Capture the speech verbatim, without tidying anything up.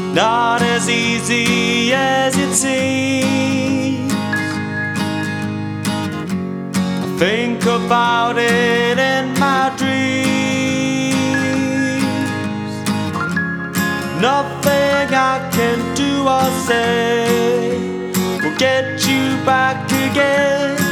not as easy as it seems. I think about it in my dreams. Nothing I can do or say will get you back again.